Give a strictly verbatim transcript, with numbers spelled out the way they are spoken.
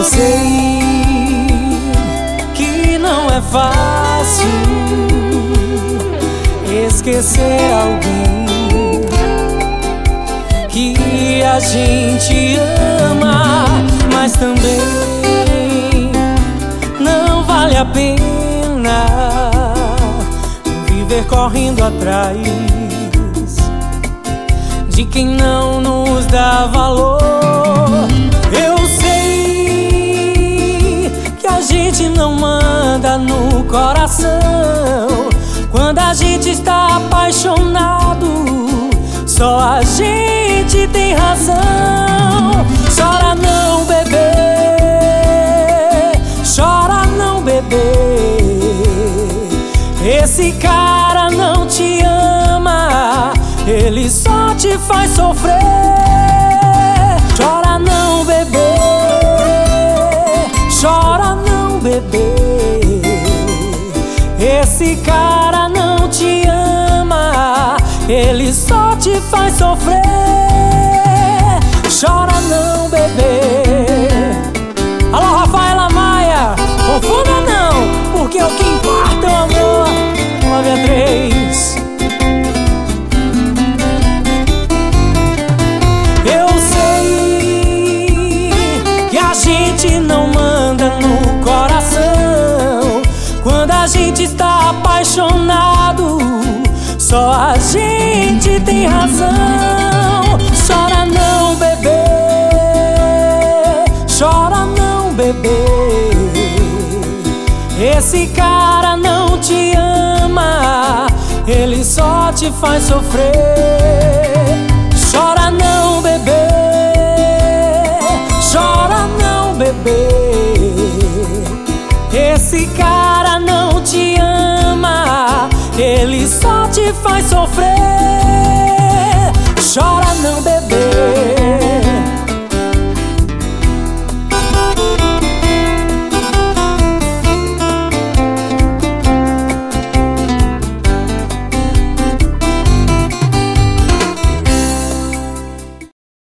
sei que não é fácil esquecer alguém que a gente ama, mas também não vale a pena viver correndo atrás de quem não nos dá valor. Eu sei que a gente não manda no coração quando a gente está apaixonado. Só a gente tem razão. Chora não, bebê, chora não, bebê. Esse cara não te ama, ele só te faz sofrer. Chora não, bebê, chora não, bebê. Esse cara não te ama, ele só te faz sofrer. Chora não, bebê. Alô, Rafaela Maia, confunda não, porque o que importa é o amor. nove a três. Eu sei que a gente não manda no coração quando a gente está apaixonado. Só a gente tem razão. Chora não, bebê, chora não, bebê. Esse cara não te ama, ele só te faz sofrer. Chora não, bebê, chora não, bebê. Esse cara não te ama, ele só te faz sofrer.